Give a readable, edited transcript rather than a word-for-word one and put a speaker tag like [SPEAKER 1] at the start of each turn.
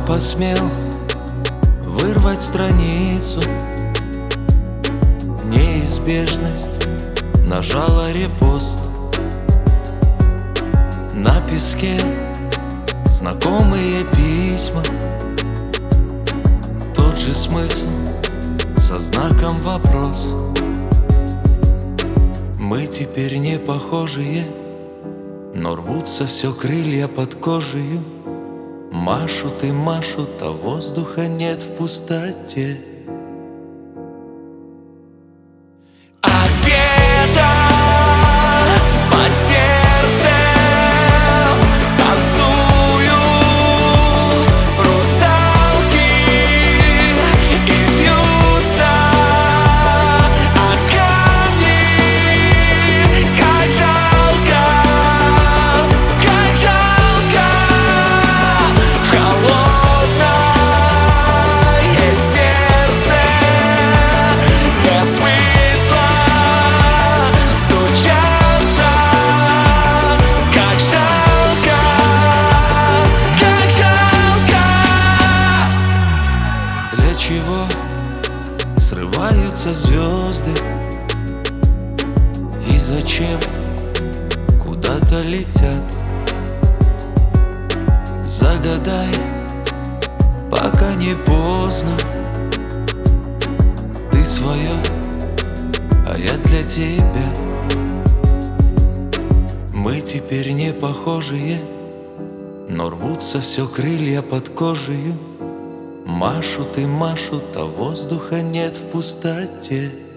[SPEAKER 1] посмел вырвать страницу. Неизбежность нажала репост. На песке знакомые письма, тот же смысл со знаком вопрос. Мы теперь не похожие, но рвутся все крылья под кожею. Машут и машут, а воздуха нет в пустоте. А где-то под сердцем танцуют русалки и бьются о камни. Как жалко, как жалко, в холодное сердце нет смысла стучаться. Как жалко, как жалко. Для чего срываются звезды? И зачем куда-то летят? Загадай, пока не поздно. Ты свое, а я для тебя. Мы теперь не похожие, но рвутся все крылья под кожею. Машут и машут, а воздуха нет в пустоте.